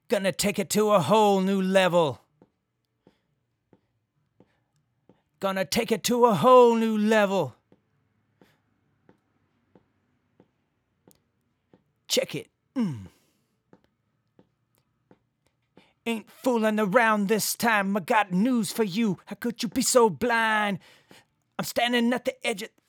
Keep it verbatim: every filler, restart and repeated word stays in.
Gonna take it to a whole new level. Gonna take it to a whole new level. Check it. Mm. Ain't fooling around this time. I got news for you. How could you be so blind? I'm standing at the edge of